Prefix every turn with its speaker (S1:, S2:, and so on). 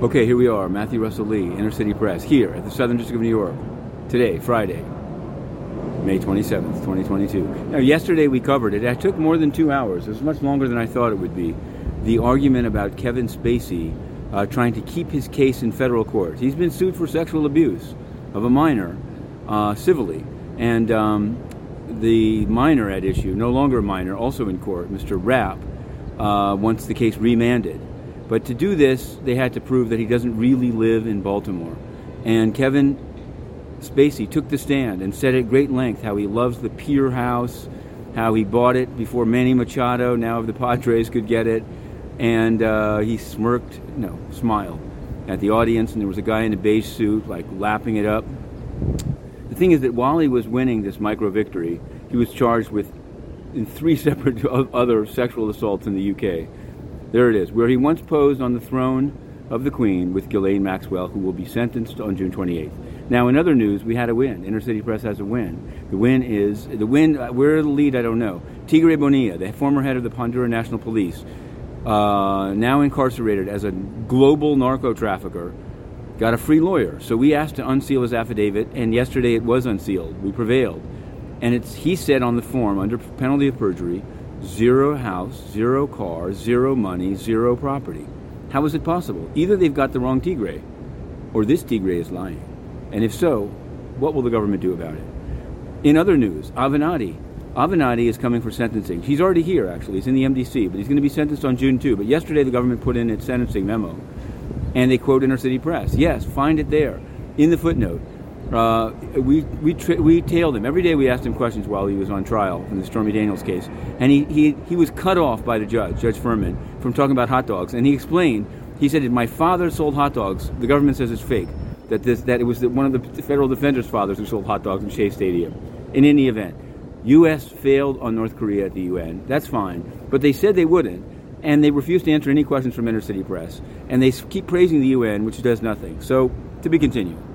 S1: Okay, here we are, Matthew Russell Lee, Inner City Press, here at the Southern District of New York. Today, Friday, May 27th, 2022. Now, yesterday we covered it. It took more than 2 hours. It was much longer than I thought it would be. The argument about Kevin Spacey trying to keep his case in federal court. He's been sued for sexual abuse of a minor, civilly. And the minor at issue, no longer a minor, also in court, Mr. Rapp, wants the case remanded. But to do this, they had to prove that he doesn't really live in Baltimore. And Kevin Spacey took the stand and said at great length how he loves the Pier House, how he bought it before Manny Machado, now if the Padres could get it. And he smiled at the audience, and there was a guy in a beige suit, lapping it up. The thing is that while he was winning this micro-victory, he was charged in 3 separate other sexual assaults in the UK. There it is, where he once posed on the throne of the Queen with Ghislaine Maxwell, who will be sentenced on June 28th. Now, in other news, we had a win. Inner City Press has a win. Where the lead, I don't know. Tigre Bonilla, the former head of the Honduran National Police, now incarcerated as a global narco-trafficker, got a free lawyer. So we asked to unseal his affidavit, and yesterday it was unsealed. We prevailed. And he said on the form, under penalty of perjury, 0 house, 0 car, 0 money, 0 property. How is it possible? Either they've got the wrong Tigre, or this Tigre is lying. And if so, what will the government do about it? In other news, Avenatti is coming for sentencing. He's already here, actually. He's in the MDC, but he's going to be sentenced on June 2. But yesterday the government put in its sentencing memo, and they quote Inner City Press. Yes, find it there, in the footnote. We tailed him. Every day we asked him questions while he was on trial in the Stormy Daniels case. And he was cut off by the Judge Furman, from talking about hot dogs. And he explained, he said, my father sold hot dogs. The government says it's fake. That it was one of the federal defender's fathers who sold hot dogs in Shea Stadium. In any event, U.S. failed on North Korea at the UN. That's fine. But they said they wouldn't. And they refused to answer any questions from Inner City Press. And they keep praising the UN, which does nothing. So, to be continued.